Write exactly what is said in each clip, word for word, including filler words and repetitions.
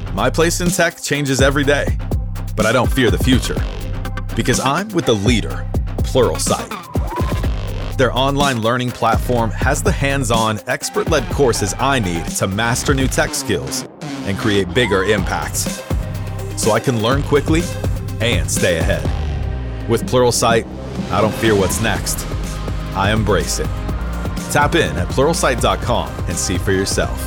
My place in tech changes every day, but I don't fear the future because I'm with the leader, Pluralsight. Their online learning platform has the hands-on, expert-led courses I need to master new tech skills and create bigger impacts, so I can learn quickly and stay ahead. With Pluralsight, I don't fear what's next. I embrace it. Tap in at pluralsight dot com and see for yourself.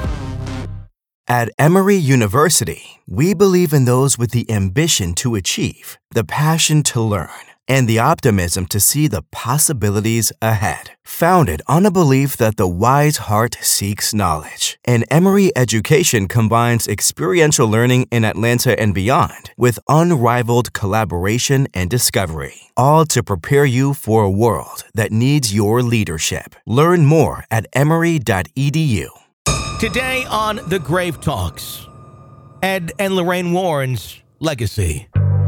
At Emory University, we believe in those with the ambition to achieve, the passion to learn, and the optimism to see the possibilities ahead. Founded on a belief that the wise heart seeks knowledge, and Emory education combines experiential learning in Atlanta and beyond with unrivaled collaboration and discovery, all to prepare you for a world that needs your leadership. Learn more at emory dot e d u. Today on The Grave Talks, Ed and Lorraine Warren's legacy.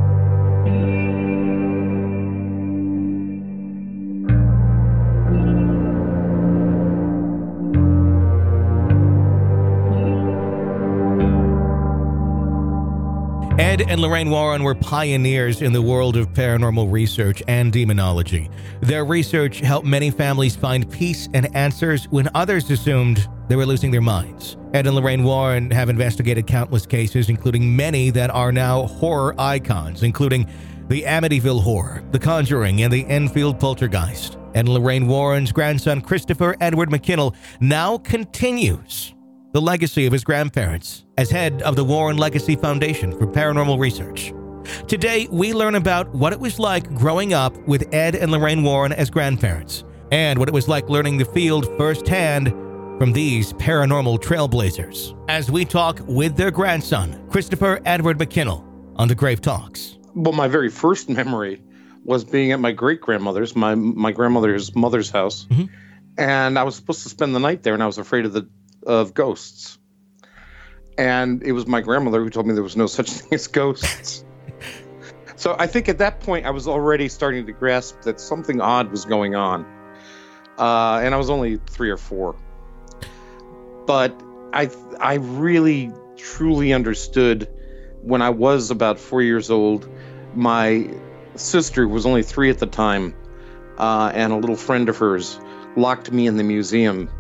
Ed and Lorraine Warren were pioneers in the world of paranormal research and demonology. Their research helped many families find peace and answers when others assumed they were losing their minds. Ed and Lorraine Warren have investigated countless cases, including many that are now horror icons, including the Amityville Horror, The Conjuring, and the Enfield Poltergeist. Ed and Lorraine Warren's grandson, Christopher Edward McKinnell, now continues the legacy of his grandparents as head of the Warren Legacy Foundation for Paranormal Research. Today, we learn about what it was like growing up with Ed and Lorraine Warren as grandparents, and what it was like learning the field firsthand from these paranormal trailblazers, as we talk with their grandson, Christopher Edward McKinnell, on The Grave Talks. Well, my very first memory was being at my great-grandmother's, my, my grandmother's mother's house, mm-hmm. and I was supposed to spend the night there, and I was afraid of the of ghosts. And it was my grandmother who told me there was no such thing as ghosts. So I think at that point I was already starting to grasp that something odd was going on. Uh, and I was only three or four. But I I really, truly understood when I was about four years old. My sister was only three at the time, uh, and a little friend of hers locked me in the museum.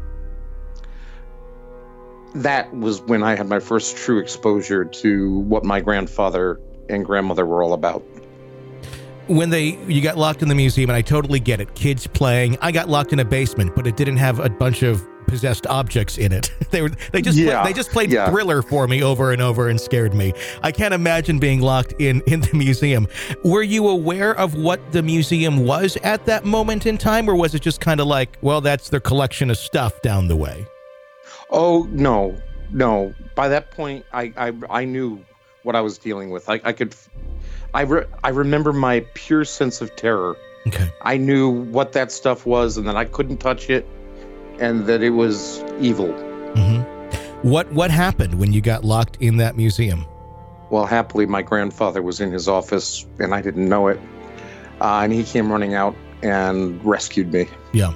That was when I had my first true exposure to what my grandfather and grandmother were all about. When they you got locked in the museum, and I totally get it, kids playing. I got locked in a basement, but it didn't have a bunch of possessed objects in it. They were they just yeah. play, they just played yeah. Thriller for me over and over and scared me. I can't imagine being locked in in the museum. Were you aware of what the museum was at that moment in time, or was it just kind of like, well, that's their collection of stuff down the way? Oh, no, no. By that point, I, I, I knew what I was dealing with. I, I could, I, re, I remember my pure sense of terror. Okay. I knew what that stuff was and that I couldn't touch it and that it was evil. Mm-hmm. What, what happened when you got locked in that museum? Well, happily, my grandfather was in his office and I didn't know it. Uh, and he came running out and rescued me. Yeah.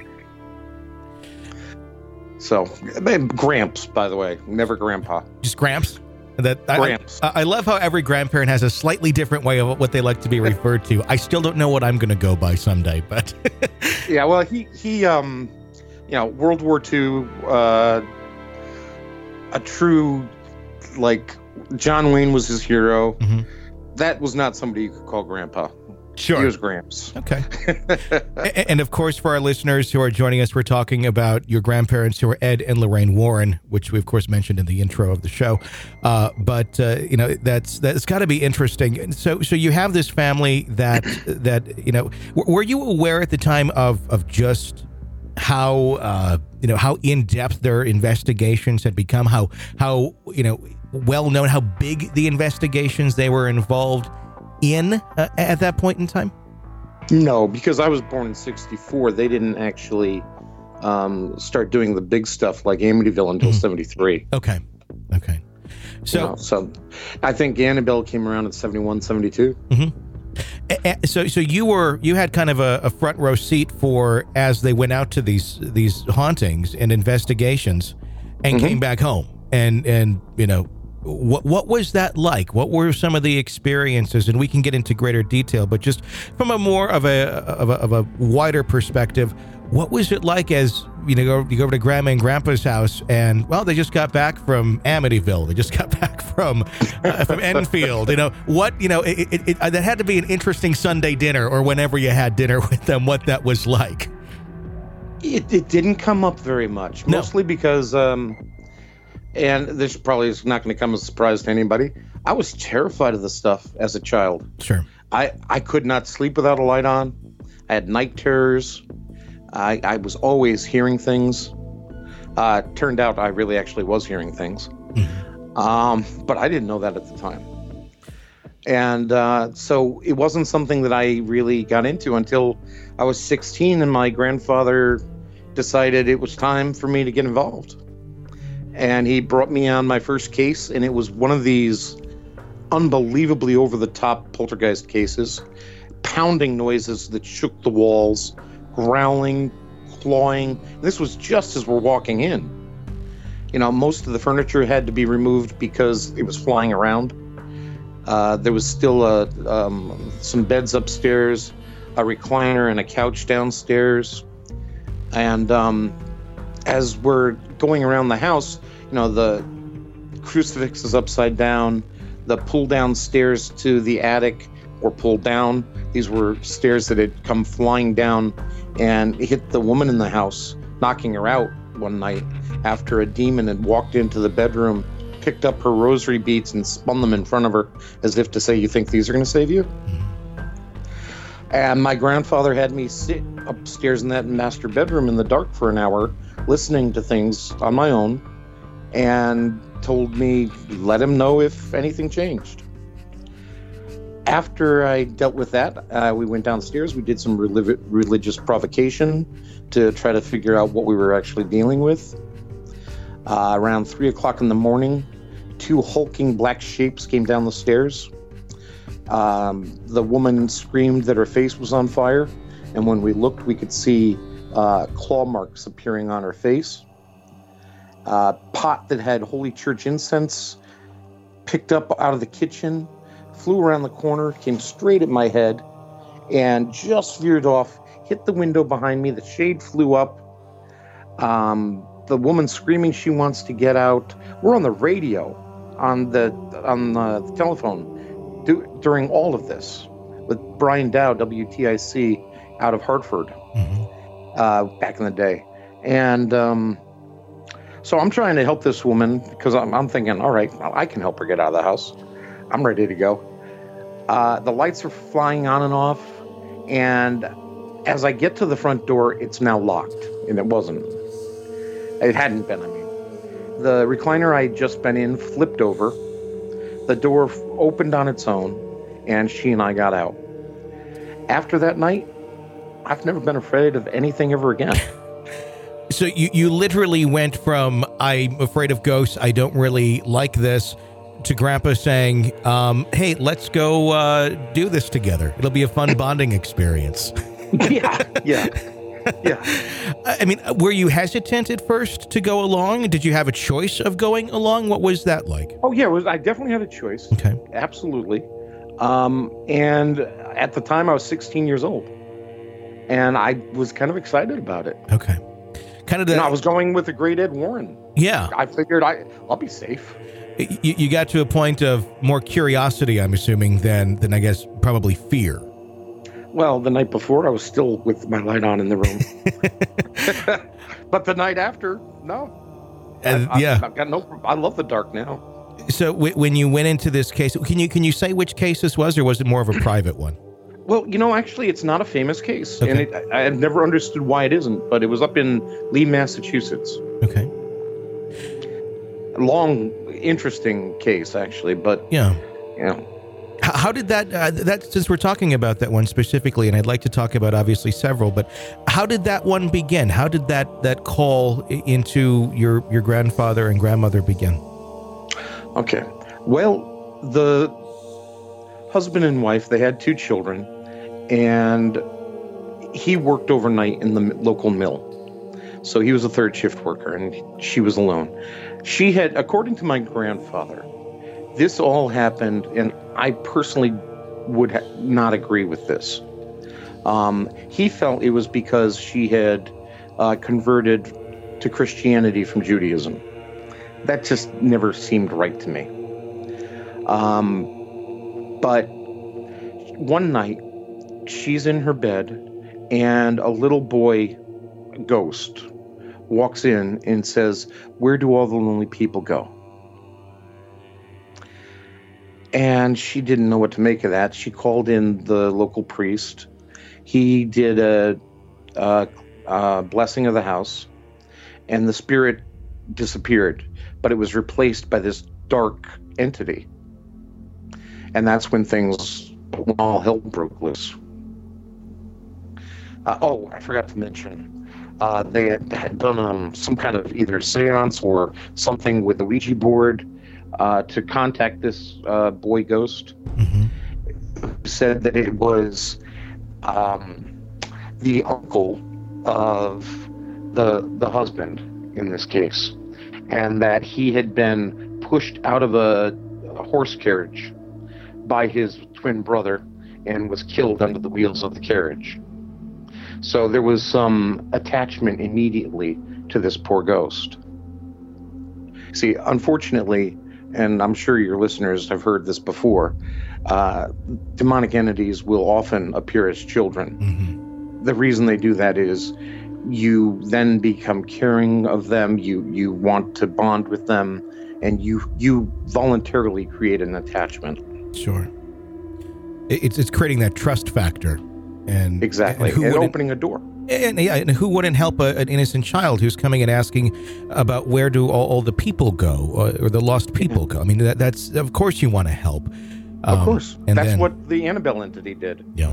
So, Gramps, by the way, never Grandpa. Just Gramps? That I, Gramps. I, I love how every grandparent has a slightly different way of what they like to be referred to. I still don't know what I'm going to go by someday, but yeah. Well, he he um, you know, World War Two, uh, a true like John Wayne was his hero. Mm-hmm. That was not somebody you could call Grandpa. Sure. He was Gramps. Okay. And of course, for our listeners who are joining us, we're talking about your grandparents who are Ed and Lorraine Warren, which we of course mentioned in the intro of the show. Uh, but uh, you know, that's that's got to be interesting. So, so you have this family that that you know. Were you aware at the time of of just how uh, you know how in depth their investigations had become? How how you know well known, how big the investigations they were involved in uh, at that point in time? No, because I was born in sixty-four. They didn't actually um, start doing the big stuff like Amityville until mm-hmm. seventy-three. Okay. Okay. So, you know, so I think Annabelle came around in seventy-one, seventy-two. Mm-hmm. So, so you were you had kind of a, a front row seat for as they went out to these these hauntings and investigations and mm-hmm. came back home and and you know What what was that like? What were some of the experiences? And we can get into greater detail, but just from a more of a of a, of a wider perspective, what was it like as you know you go, you go over to Grandma and Grandpa's house, and well, they just got back from Amityville, they just got back from uh, from Enfield. You know what? You know it, it, it, that had to be an interesting Sunday dinner, or whenever you had dinner with them. What that was like? It, it didn't come up very much, No. mostly because. Um, And this probably is not going to come as a surprise to anybody. I was terrified of this stuff as a child. Sure. I, I could not sleep without a light on. I had night terrors. I, I was always hearing things. Uh, turned out I really actually was hearing things. Mm-hmm. Um, but I didn't know that at the time. And uh, so it wasn't something that I really got into until I was sixteen, and my grandfather decided it was time for me to get involved. And he brought me on my first case, and it was one of these unbelievably over-the-top poltergeist cases, pounding noises that shook the walls, growling, clawing. This was just as we're walking in. You know, most of the furniture had to be removed because it was flying around. Uh, there was still a, um, some beds upstairs, a recliner, and a couch downstairs. And um, as we're going around the house, you know, the crucifix is upside down. The pull-down stairs to the attic were pulled down. These were stairs that had come flying down and hit the woman in the house, knocking her out one night after a demon had walked into the bedroom, picked up her rosary beads and spun them in front of her as if to say, "You think these are going to save you?" And my grandfather had me sit upstairs in that master bedroom in the dark for an hour, listening to things on my own, and told me, let him know if anything changed. After I dealt with that, uh, we went downstairs. We did some relig- religious provocation to try to figure out what we were actually dealing with. Uh, around three o'clock in the morning, two hulking black shapes came down the stairs. Um, the woman screamed that her face was on fire, and when we looked, we could see uh, claw marks appearing on her face. Uh, pot that had Holy Church incense picked up out of the kitchen, flew around the corner, came straight at my head, and just veered off, hit the window behind me. The shade flew up. Um, the woman screaming she wants to get out. We're on the radio, on the on the telephone, do, during all of this, with Brian Dow, W T I C, out of Hartford, mm-hmm. uh, back in the day. And um, so I'm trying to help this woman because I'm, I'm thinking, all right, well, I can help her get out of the house. I'm ready to go. Uh, the lights are flying on and off. And as I get to the front door, it's now locked. And it wasn't. It hadn't been, I mean. The recliner I had just been in flipped over. The door f- opened on its own, and she and I got out. After that night, I've never been afraid of anything ever again. So you, you literally went from, I'm afraid of ghosts, I don't really like this, to Grandpa saying, um, hey, let's go uh, do this together. It'll be a fun bonding experience. yeah, yeah, yeah. I mean, were you hesitant at first to go along? Did you have a choice of going along? What was that like? Oh, yeah, it was, I definitely had a choice. Okay. Absolutely. Um, and at the time, I was sixteen years old. And I was kind of excited about it. Okay. Kind of the, you know, I was going with the great Ed Warren. Yeah. I figured I, I'll be safe. You, you got to a point of more curiosity, I'm assuming, than, than I guess probably fear. Well, the night before, I was still with my light on in the room. But the night after, no. Uh, I, yeah. I, I've got no, I love the dark now. So w- when you went into this case, can you can you say which case this was, or was it more of a private one? Well, you know, actually, it's not a famous case. Okay. And it, I, I've never understood why it isn't, but it was up in Lee, Massachusetts. Okay. Long, interesting case, actually, but, Yeah. you know. How did that, uh, that, since we're talking about that one specifically, and I'd like to talk about obviously several, but how did that one begin? How did that, that call into your, your grandfather and grandmother begin? Okay. Well, the husband and wife, they had two children, and he worked overnight in the local mill. So he was a third shift worker, and she was alone. She had, according to my grandfather, This all happened, and I personally would ha- not agree with this. Um, he felt it was because she had uh, converted to Christianity from Judaism. That just never seemed right to me. Um, but one night, she's in her bed, and a little boy ghost walks in and says, "Where do all the lonely people go?" And she didn't know what to make of that. She called in the local priest. He did a, a, a blessing of the house, and the spirit disappeared, but it was replaced by this dark entity. And that's when things, when all hell broke loose. Uh, oh, I forgot to mention, uh, they had, had done um, some kind of either seance or something with the Ouija board uh, to contact this uh, boy ghost. Mm-hmm. Said that it was um, the uncle of the the husband in this case, and that he had been pushed out of a, a horse carriage by his twin brother and was killed under the wheels of the carriage. So there was some attachment immediately to this poor ghost. See, unfortunately, and I'm sure your listeners have heard this before, uh, demonic entities will often appear as children. Mm-hmm. The reason they do that is you then become caring of them, you you want to bond with them, and you you voluntarily create an attachment. Sure. It's it's creating that trust factor. And exactly, and, and opening a door. And, yeah, and who wouldn't help a, an innocent child who's coming and asking about where do all, all the people go, or, or the lost people yeah. go? I mean, that, that's of course you want to help. Um, of course, and that's then, what the Annabelle entity did. Yeah,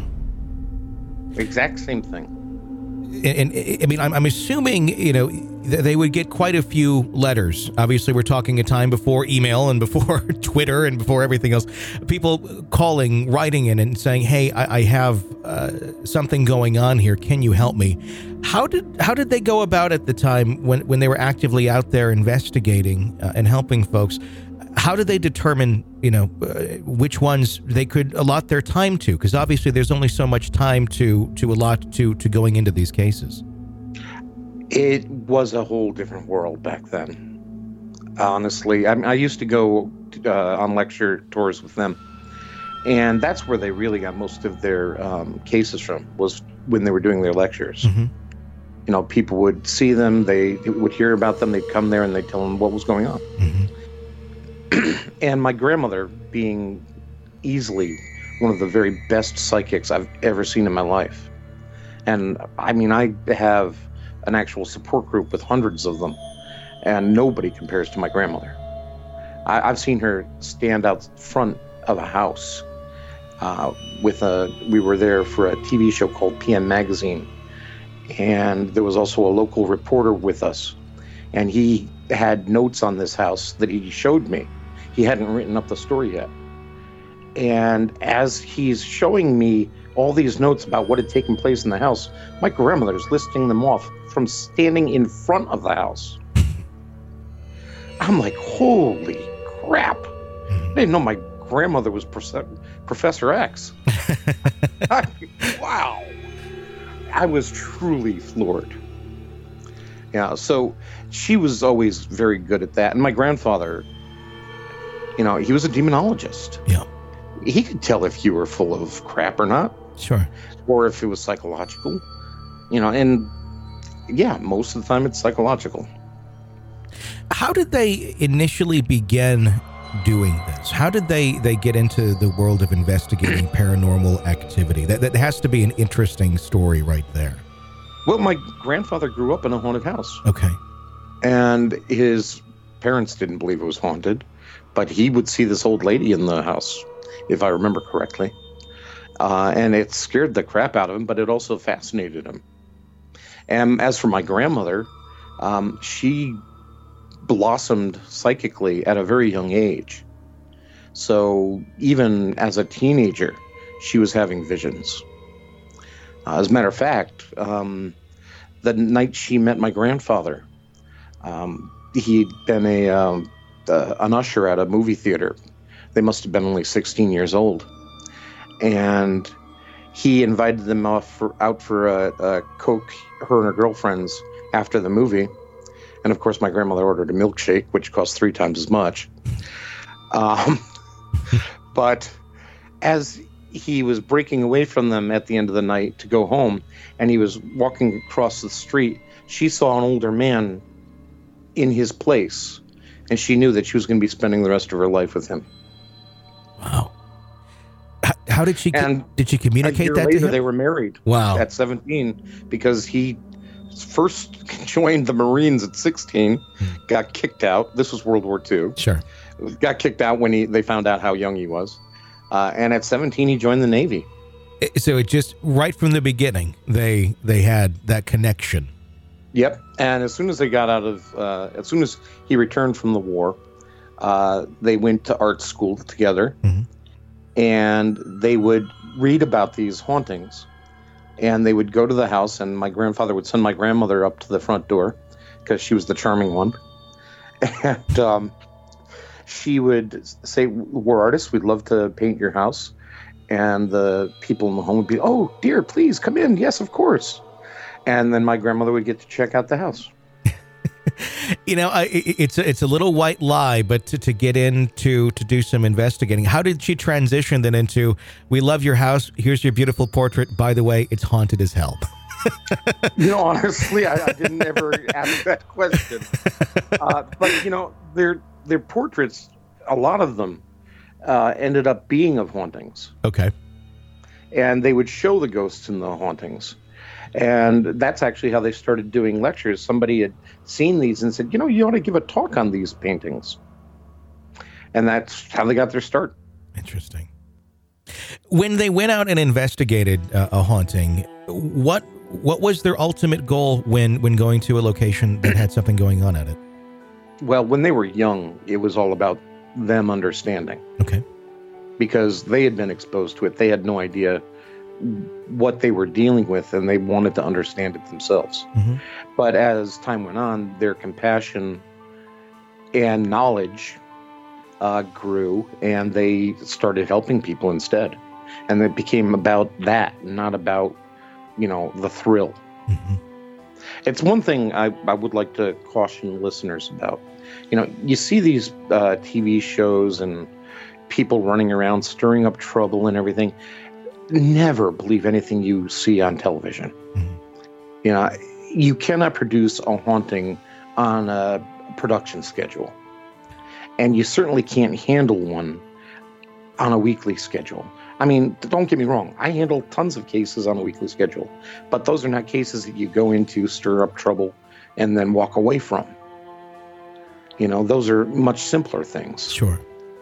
exact same thing. And, and I mean, I'm, I'm assuming, you know, they would get quite a few letters. Obviously, we're talking a time before email and before Twitter and before everything else. People calling, writing in and saying, "Hey, I, I have uh, something going on here. Can you help me?" How did how did they go about at the time when, when they were actively out there investigating uh, and helping folks? How did they determine, you know, uh, which ones they could allot their time to? Because obviously there's only so much time to to allot to to going into these cases. It was a whole different world back then. Honestly, I, I used to go uh, on lecture tours with them, and that's where they really got most of their um, cases from, was when they were doing their lectures. Mm-hmm. You know, people would see them, they would hear about them, they'd come there and they'd tell them what was going on. Mm-hmm. And my grandmother, being easily one of the very best psychics I've ever seen in my life. And I mean, I have an actual support group with hundreds of them, and nobody compares to my grandmother. I, I've seen her stand out front of a house uh, with a, we were there for a T V show called P M Magazine. And there was also a local reporter with us. And he had notes on this house that he showed me. He hadn't written up the story yet. And as he's showing me all these notes about what had taken place in the house, my grandmother's listing them off from standing in front of the house. I'm like, holy crap. I didn't know my grandmother was Professor X. I, wow. I was truly floored. Yeah, so she was always very good at that. And my grandfather, you know, he was a demonologist. Yeah. He could tell if you were full of crap or not. Sure. Or if it was psychological. You know, and yeah, most of the time it's psychological. How did they initially begin doing this? How did they, they get into the world of investigating paranormal activity? That that has to be an interesting story right there. Well, my grandfather grew up in a haunted house. Okay. And his parents didn't believe it was haunted, but he would see this old lady in the house, if I remember correctly. Uh, and it scared the crap out of him, but it also fascinated him. And as for my grandmother, um, she blossomed psychically at a very young age. So even as a teenager, she was having visions. Uh, as a matter of fact, um, the night she met my grandfather, um, he'd been a um, uh, an usher at a movie theater They must have been only sixteen years old. And he invited them off for, out for a, a Coke, her and her girlfriends, after the movie. And of course, my grandmother ordered a milkshake, which cost three times as much. Um, but as he was breaking away from them at the end of the night to go home, and he was walking across the street, she saw an older man in his place, and she knew that she was going to be spending the rest of her life with him. Wow. How, how did she and did she communicate a year that later, to him? They were married. Wow. At seventeen, because he first joined the Marines at sixteen, hmm. got kicked out. This was World War Two. Sure. Got kicked out when he they found out how young he was. Uh, and at seventeen, he joined the Navy. So it just, right from the beginning, they they had that connection. Yep. And as soon as they got out of, uh, as soon as he returned from the war, uh, they went to art school together. Mm-hmm. And they would read about these hauntings. And they would go to the house, and my grandfather would send my grandmother up to the front door because she was the charming one. And um, she would say, "We're artists. We'd love to paint your house." And the people in the home would be, "Oh, dear, please come in. Yes, of course." And then my grandmother would get to check out the house. You know, I, it's a, it's a little white lie, but to, to get into to do some investigating, how did she transition then into, "We love your house. Here's your beautiful portrait. By the way, it's haunted as hell"? You know, honestly, I, I didn't ever ask that question. Uh, but you know, their their portraits, a lot of them, uh, ended up being of hauntings. Okay. And they would show the ghosts in the hauntings. And that's actually how they started doing lectures. Somebody had seen these and said, "You know, you ought to give a talk on these paintings." And that's how they got their start. Interesting. When they went out and investigated uh, a haunting, what what was their ultimate goal when, when going to a location that had something going on at it? Well, when they were young, it was all about them understanding. Okay. Because they had been exposed to it. They had no idea what they were dealing with, and they wanted to understand it themselves. Mm-hmm. But as time went on, their compassion and knowledge uh, grew, and they started helping people instead. And it became about that, not about, you know, the thrill. Mm-hmm. It's one thing I, I would like to caution listeners about. You know, you see these uh, T V shows and people running around stirring up trouble and everything. Never believe anything you see on television. Mm-hmm. You know, you cannot produce a haunting on a production schedule. And you certainly can't handle one on a weekly schedule. I mean, don't get me wrong. I handle tons of cases on a weekly schedule. But those are not cases that you go into, stir up trouble, and then walk away from. You know, those are much simpler things. Sure.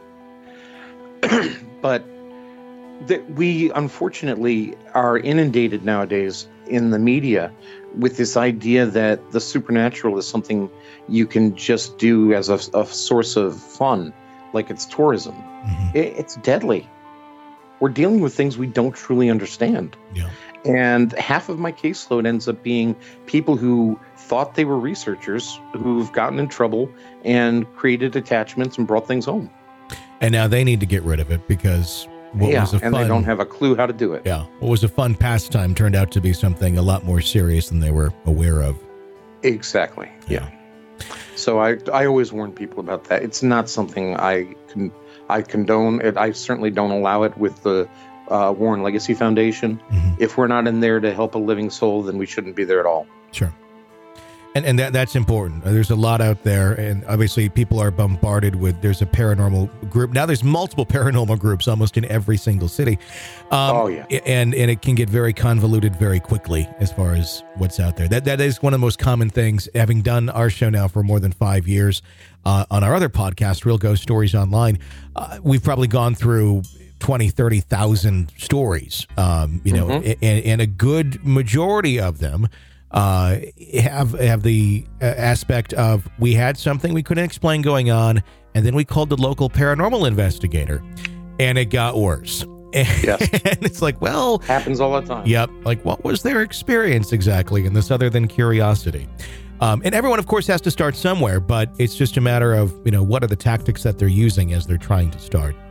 But that we unfortunately are inundated nowadays in the media with this idea that the supernatural is something you can just do as a, a source of fun, like it's tourism. Mm-hmm. It, it's deadly. We're dealing with things we don't truly understand. Yeah. And half of my caseload ends up being people who thought they were researchers who've gotten in trouble and created attachments and brought things home. And now they need to get rid of it because what yeah, was a and fun, they don't have a clue how to do it. Yeah, what was a fun pastime turned out to be something a lot more serious than they were aware of. Exactly. Yeah. yeah. So I I always warn people about that. It's not something I can I condone. It, I certainly don't allow it with the uh, Warren Legacy Foundation. Mm-hmm. If we're not in there to help a living soul, then we shouldn't be there at all. Sure. And and that that's important. There's a lot out there, and obviously people are bombarded with, there's a paranormal group. Now there's multiple paranormal groups almost in every single city. Um, oh, yeah. And and it can get very convoluted very quickly as far as what's out there. That That is one of the most common things, having done our show now for more than five years. Uh, on our other podcast, Real Ghost Stories Online, uh, we've probably gone through twenty, thirty thousand stories, um, you know, mm-hmm. and, and a good majority of them uh, have have the uh, aspect of, we had something we couldn't explain going on, and then we called the local paranormal investigator, and it got worse. And, yes. and it's like, well, happens all the time. Yep. Like, what was their experience exactly in this other than curiosity? Um, and everyone, of course, has to start somewhere, but it's just a matter of, you know, what are the tactics that they're using as they're trying to start.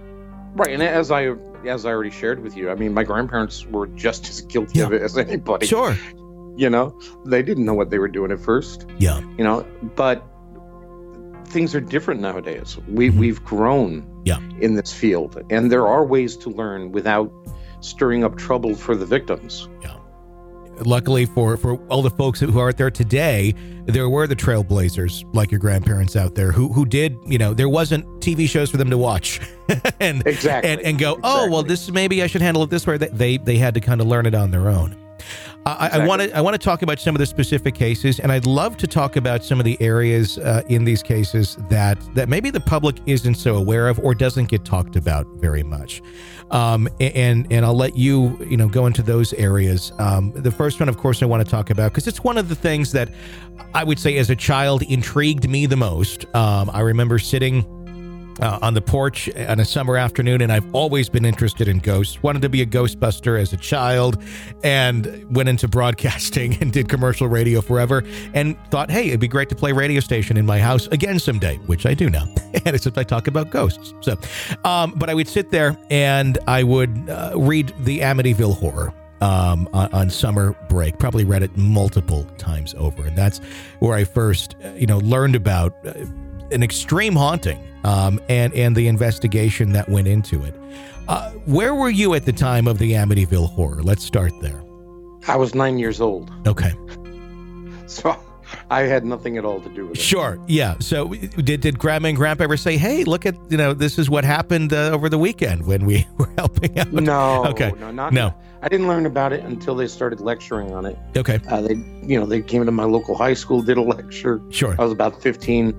Right, and as I as I already shared with you, I mean, my grandparents were just as guilty Yeah. of it as anybody. Sure. You know, they didn't know what they were doing at first. Yeah. You know, but things are different nowadays. We Mhm. we've grown Yeah. in this field, and there are ways to learn without stirring up trouble for the victims. Yeah. Luckily for, for all the folks who are out there today, there were the trailblazers like your grandparents out there who who did, you know, there wasn't T V shows for them to watch and, Exactly. and and go, oh, well, this maybe I should handle it this way. They they had to kind of learn it on their own. I Exactly. want to I want to talk about some of the specific cases, and I'd love to talk about some of the areas uh, in these cases that that maybe the public isn't so aware of or doesn't get talked about very much. Um, and and I'll let you you know go into those areas. Um, the first one, of course, I want to talk about because it's one of the things that I would say as a child intrigued me the most. Um, I remember sitting Uh, on the porch on a summer afternoon, and I've always been interested in ghosts. Wanted to be a Ghostbuster as a child, and went into broadcasting and did commercial radio forever, and thought, hey, it'd be great to play radio station in my house again someday, which I do now. And except I talk about ghosts. So, um, but I would sit there and I would uh, read the Amityville Horror. Um, on, on summer break, probably read it multiple times over, and that's where I first, uh, you know, learned about uh, an extreme haunting, um, and and the investigation that went into it. Uh, where were you at the time of the Amityville Horror? Let's start there. I was nine years old, Okay. so I had nothing at all to do with it. Sure. Yeah. So did did Grandma and Grandpa ever say, "Hey, look at you know this is what happened uh, over the weekend when we were helping out"? No. Okay. No. Not. No. I didn't learn about it until they started lecturing on it. Okay. Uh, they, you know, they came to my local high school, did a lecture. Sure. I was about fifteen,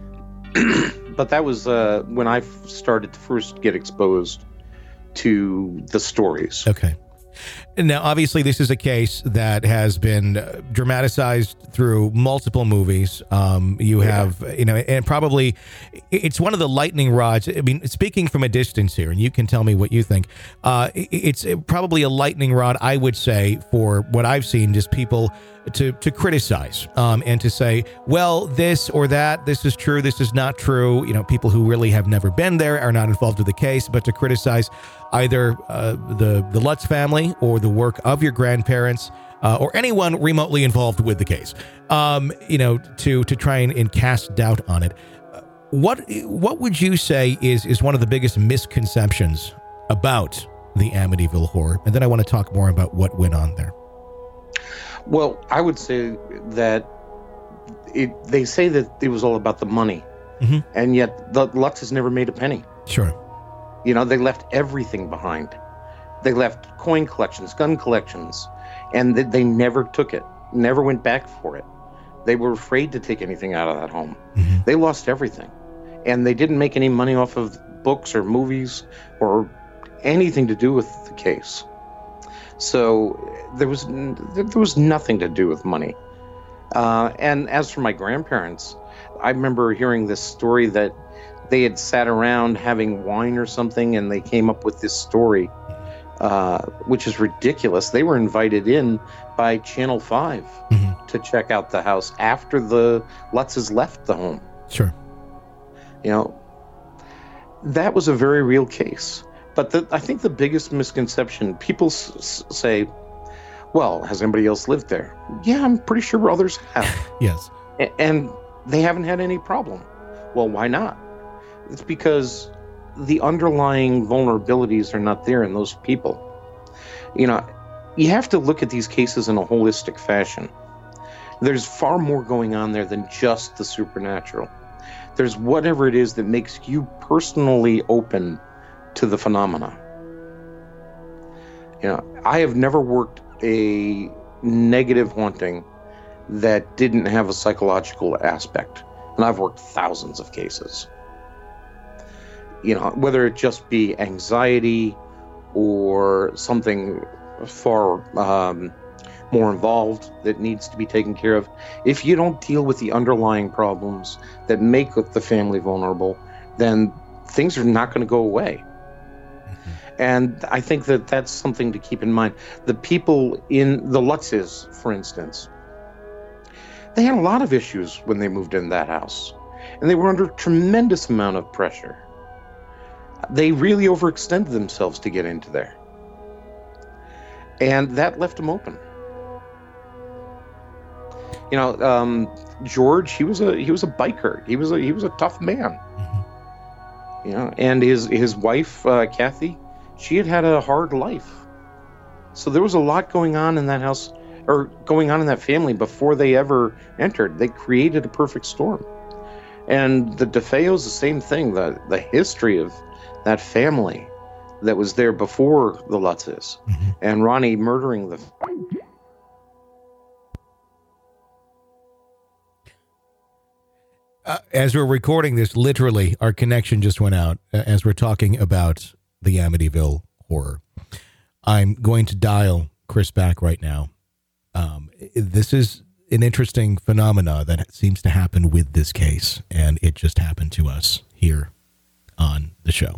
but that was uh, when I f- started to first get exposed to the stories. Okay. Now, obviously, this is a case that has been uh, dramatized through multiple movies. Um, you have, you know, and probably it's one of the lightning rods. I mean, speaking from a distance here, and you can tell me what you think. Uh, it's probably a lightning rod, I would say, for what I've seen, just people to to criticize um, and to say, well, this or that, this is true, this is not true. You know, people who really have never been there are not involved with the case, but to criticize either uh, the the Lutz family or the work of your grandparents uh, or anyone remotely involved with the case, um, you know, to to try and, and cast doubt on it. What what would you say is is one of the biggest misconceptions about the Amityville Horror? And then I want to talk more about what went on there. Well, I would say that it, they say that it was all about the money, Mhm. and yet the Lutzes never made a penny. Sure. You know, they left everything behind. They left coin collections, gun collections, and they, they never took it, never went back for it. They were afraid to take anything out of that home. Mhm. They lost everything, and they didn't make any money off of books or movies or anything to do with the case. So there was there was nothing to do with money. Uh, and as for my grandparents, I remember hearing this story that they had sat around having wine or something, and they came up with this story, uh, which is ridiculous. They were invited in by Channel five Mhm. to check out the house after the Lutzes left the home. Sure. You know, that was a very real case. But the, I think the biggest misconception, people s- s- say, well, has anybody else lived there? Yeah, I'm pretty sure others have. Yes. A- and they haven't had any problem. Well, why not? It's because the underlying vulnerabilities are not there in those people. You know, you have to look at these cases in a holistic fashion. There's far more going on there than just the supernatural. There's whatever it is that makes you personally open to the phenomena. You know, I have never worked a negative haunting that didn't have a psychological aspect. And I've worked thousands of cases. You know, whether it just be anxiety or something far um, more involved that needs to be taken care of. If you don't deal with the underlying problems that make the family vulnerable, then things are not going to go away. And I think that that's something to keep in mind. The people in the Lutzes, for instance, they had a lot of issues when they moved in that house, and they were under a tremendous amount of pressure. they really overextended themselves to get into there. And that left them open. You know, um, George, he was a he was a biker. He was a he was a tough man. Mm-hmm. You know, and his his wife, uh, Kathy, she had had a hard life. So there was a lot going on in that house, or going on in that family before they ever entered. They created a perfect storm. And the DeFeos, the same thing. The the history of that family that was there before the Lutzes, mm-hmm. and Ronnie murdering the. Uh, as we're recording this, literally, our connection just went out uh, as we're talking about the Amityville horror. I'm going to dial Chris back right now. Um, this is an interesting phenomena that seems to happen with this case, and it just happened to us here on the show.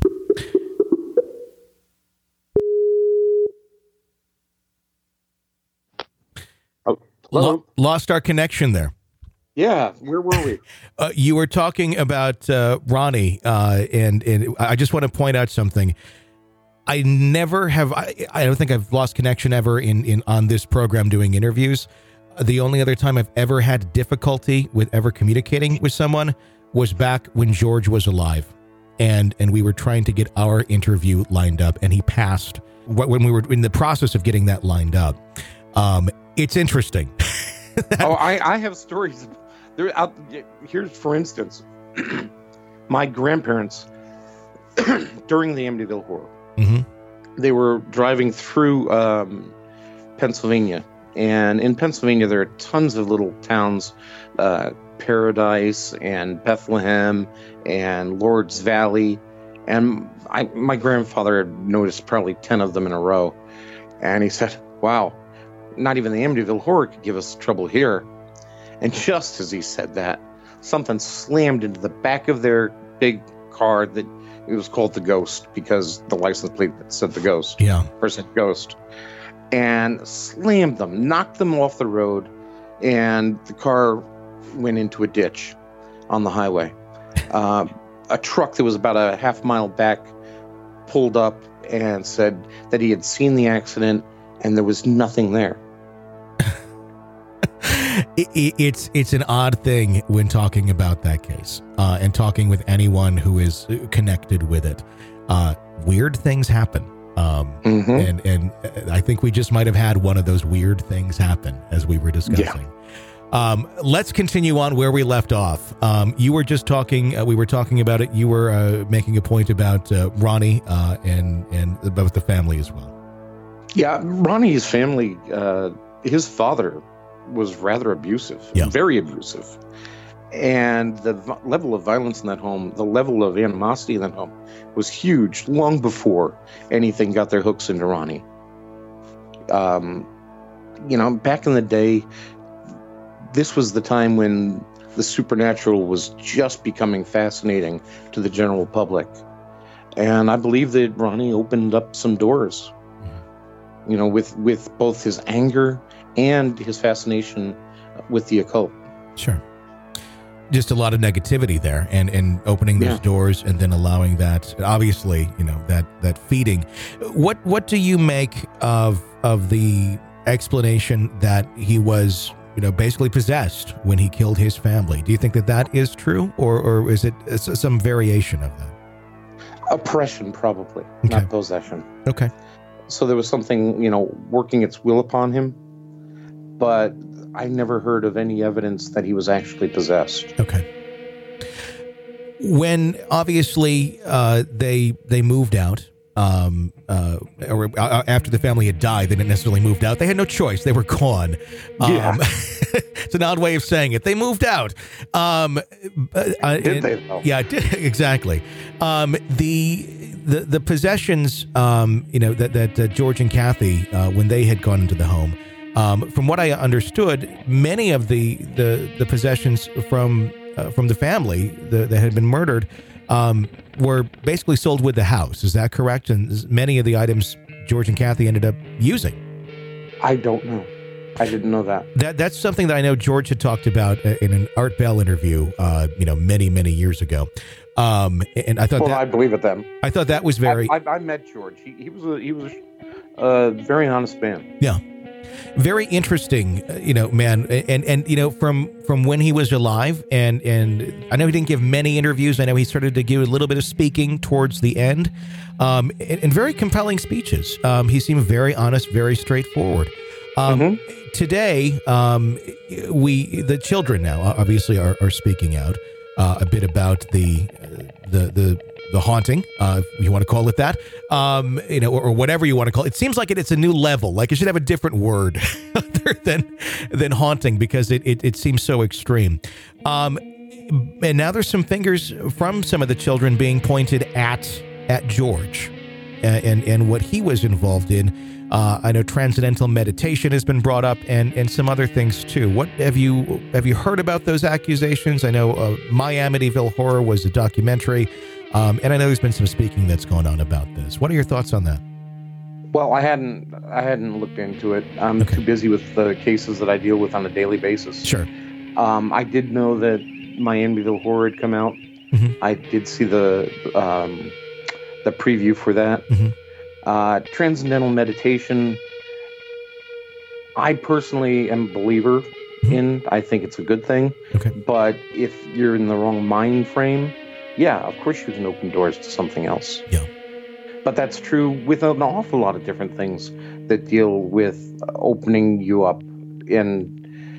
Oh, Lo- lost our connection there. Yeah, where were we? uh, you were talking about uh, Ronnie, uh, and and I just want to point out something. I never have. I, I don't think I've lost connection ever in, in on this program doing interviews. The only other time I've ever had difficulty with ever communicating with someone was back when George was alive, and and we were trying to get our interview lined up, and he passed when we were in the process of getting that lined up. Um, it's interesting. oh, I, I have stories. There, out, here's, for instance, my grandparents, during the Amityville Horror, mm-hmm. they were driving through um, Pennsylvania. And in Pennsylvania, there are tons of little towns, uh, Paradise and Bethlehem and Lord's Valley. And I, my grandfather had noticed probably ten of them in a row. And he said, wow, not even the Amityville Horror could give us trouble here. And just as he said that, something slammed into the back of their big car that it was called the Ghost because the license plate said the Ghost. Yeah. Or said Ghost. And slammed them, knocked them off the road, and the car went into a ditch on the highway. Uh, a truck that was about a half mile back pulled up and said that he had seen the accident and there was nothing there. it, it, it's it's an odd thing when talking about that case uh, and talking with anyone who is connected with it. Uh, weird things happen. Um, mm-hmm. and, and I think we just might have had one of those weird things happen as we were discussing. Yeah. Um, let's continue on where we left off. Um, you were just talking, uh, we were talking about it. You were uh, making a point about uh, Ronnie uh, and, and about the family as well. Yeah, Ronnie's family, uh, his father was rather abusive, yeah. very abusive. And the v- level of violence in that home, the level of animosity in that home was huge long before anything got their hooks into Ronnie. Um, you know, back in the day, this was the time when the supernatural was just becoming fascinating to the general public. And I believe that Ronnie opened up some doors, you know, with, with both his anger and his fascination with the occult. Sure. Just a lot of negativity there, and, and opening those yeah. doors and then allowing that, obviously, you know, that, that feeding. What what do you make of of the explanation that he was, you know, basically possessed when he killed his family? Do you think that that is true, or, or is it some variation of that? Oppression, probably, okay. not possession. Okay. So there was something, you know, working its will upon him, but I never heard of any evidence that he was actually possessed. Okay. When obviously uh, they they moved out, um, uh, or uh, after the family had died, they didn't necessarily moved out. They had no choice; they were gone. Um, yeah, it's an odd way of saying it. They moved out. Um, uh, did they? Though? Yeah, exactly. Um, the the the possessions, um, you know, that that uh, George and Kathy, uh, when they had gone into the home. Um, from what I understood, many of the the, the possessions from uh, from the family the, that had been murdered um, were basically sold with the house. Is that correct? And many of the items George and Kathy ended up using. I don't know. I didn't know that. That that's something that I know George had talked about in an Art Bell interview, uh, you know, many many years ago. Um, and I thought well, that, I believe it then. I thought that was very. I, I, I met George. He, he was a he was a uh, very honest man. Yeah. Very interesting, uh, you know, man, and and you know, from from when he was alive, and and I know he didn't give many interviews. I know he started to give a little bit of speaking towards the end, um, and, and very compelling speeches. Um, he seemed very honest, very straightforward. Um, mm-hmm. Today, um, we the children now obviously are, are speaking out uh, a bit about the the the. The haunting, uh, if you want to call it that, um, you know, or, or whatever you want to call it. It seems like it, it's a new level. Like it should have a different word other than than haunting, because it, it, it seems so extreme. Um, and now there's some fingers from some of the children being pointed at at George and and, and what he was involved in. Uh, I know transcendental meditation has been brought up, and, and some other things too. What have you have you heard about those accusations? I know uh, My Amityville Horror was a documentary. Um, and I know there's been some speaking that's going on about this. What are your thoughts on that? Well, I hadn't I hadn't looked into it. I'm okay. too busy with the cases that I deal with on a daily basis. Sure. Um, I did know that My Amityville Horror had come out. Mm-hmm. I did see the um, the preview for that. Mm-hmm. Uh, transcendental meditation, I personally am a believer mm-hmm. in. I think it's a good thing. Okay. But if you're in the wrong mind frame, yeah, of course you can open doors to something else. Yeah. But that's true with an awful lot of different things that deal with opening you up. And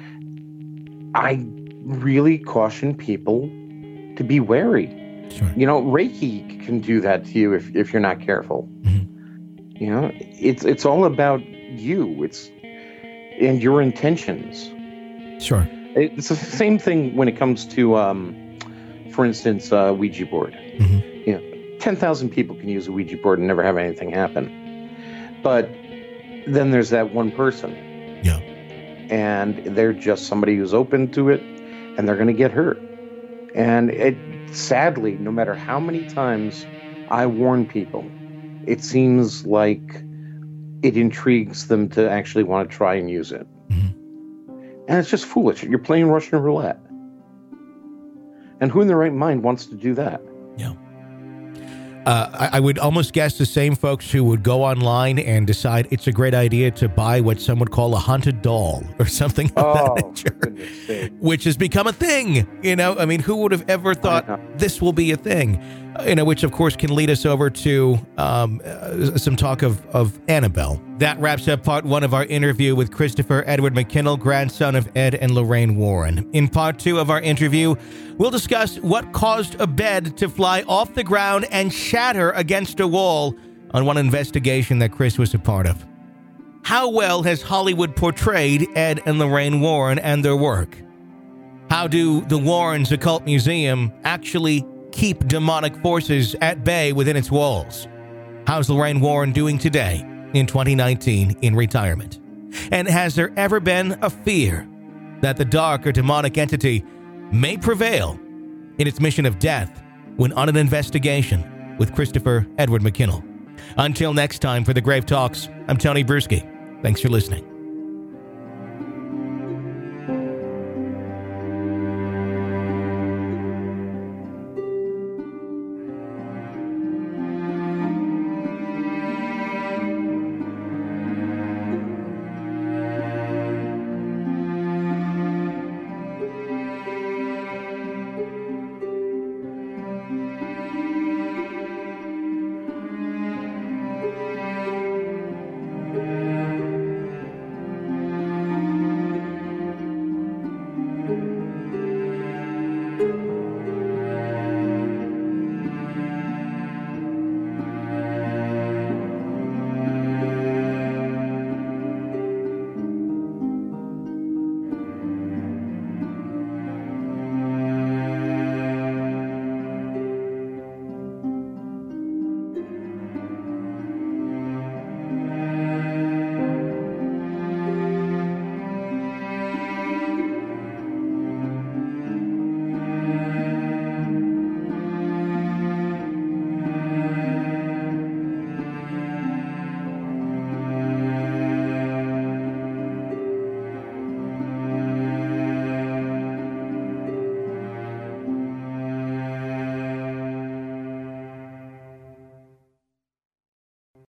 I really caution people to be wary. Sure. You know, Reiki can do that to you if, if you're not careful. Mm-hmm. You know, it's it's all about you. It's and your intentions. Sure. It's the same thing when it comes to... Um, For instance, uh, Ouija board. Mm-hmm. You know, ten thousand people can use a Ouija board and never have anything happen. But then there's that one person. Yeah. And they're just somebody who's open to it, and they're going to get hurt. And it, sadly, no matter how many times I warn people, it seems like it intrigues them to actually want to try and use it. Mm-hmm. And it's just foolish. You're playing Russian roulette. And who in their right mind wants to do that? Yeah. Uh, I, I would almost guess the same folks who would go online and decide it's a great idea to buy what some would call a haunted doll or something of oh, that nature, which has become a thing. You know, I mean, who would have ever thought this will be a thing? Uh, you know, which of course can lead us over to um, uh, some talk of, of Annabelle. That wraps up part one of our interview with Christopher Edward McKinnell, grandson of Ed and Lorraine Warren. In part two of our interview, we'll discuss what caused a bed to fly off the ground and shatter against a wall on one investigation that Chris was a part of. How well has Hollywood portrayed Ed and Lorraine Warren and their work? How do the Warrens Occult Museum actually keep demonic forces at bay within its walls? How's Lorraine Warren doing today in twenty nineteen in retirement? And has there ever been a fear that the dark or demonic entity may prevail in its mission of death when on an investigation with Christopher Edward McKinnell? Until next time, for the Grave Talks, I'm Tony Bruschi. Thanks for listening.